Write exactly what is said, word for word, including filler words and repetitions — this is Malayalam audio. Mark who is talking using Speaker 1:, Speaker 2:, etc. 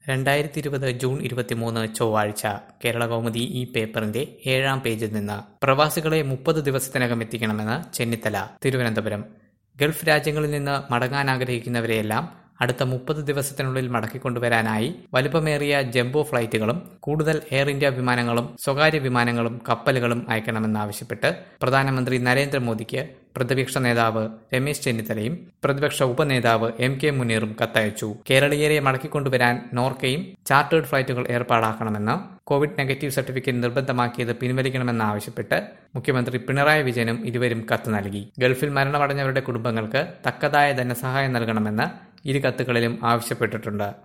Speaker 1: രണ്ടായിരത്തി ഇരുപത് ജൂൺ ഇരുപത്തിമൂന്ന് ചൊവ്വാഴ്ച കേരളകൗമുദി ഈ പേപ്പറിന്റെ ഏഴാം പേജിൽ നിന്ന് പ്രവാസികളെ മുപ്പത് ദിവസത്തിനകം എത്തിക്കണമെന്ന് ചെന്നിത്തല. തിരുവനന്തപുരം. ഗൾഫ് രാജ്യങ്ങളിൽ നിന്ന് മടങ്ങാൻ ആഗ്രഹിക്കുന്നവരെയെല്ലാം അടുത്ത മുപ്പത് ദിവസത്തിനുള്ളിൽ മടക്കിക്കൊണ്ടുവരാനായി വലുപ്പമേറിയ ജംബോ ഫ്ലൈറ്റുകളും കൂടുതൽ എയർ ഇന്ത്യ വിമാനങ്ങളും സ്വകാര്യ വിമാനങ്ങളും കപ്പലുകളും അയക്കണമെന്നാവശ്യപ്പെട്ട് പ്രധാനമന്ത്രി നരേന്ദ്രമോദിക്ക് പ്രതിപക്ഷ നേതാവ് രമേശ് ചെന്നിത്തലയും പ്രതിപക്ഷ ഉപനേതാവ് എം കെ മുനീറും കത്തയച്ചു. കേരളീയരെ മടക്കിക്കൊണ്ടുവരാൻ നോർക്കയും ചാർട്ടേഡ് ഫ്ലൈറ്റുകൾ ഏർപ്പാടാക്കണമെന്ന്, കോവിഡ് നെഗറ്റീവ് സർട്ടിഫിക്കറ്റ് നിർബന്ധമാക്കിയത് പിൻവലിക്കണമെന്നാവശ്യപ്പെട്ട് മുഖ്യമന്ത്രി പിണറായി വിജയനും ഇരുവരും കത്ത് നൽകി. ഗൾഫിൽ മരണമടഞ്ഞവരുടെ കുടുംബങ്ങൾക്ക് തക്കതായ ധനസഹായം നൽകണമെന്ന് ഇരു കത്തുകളിലും ആവശ്യപ്പെട്ടിട്ടുണ്ട്.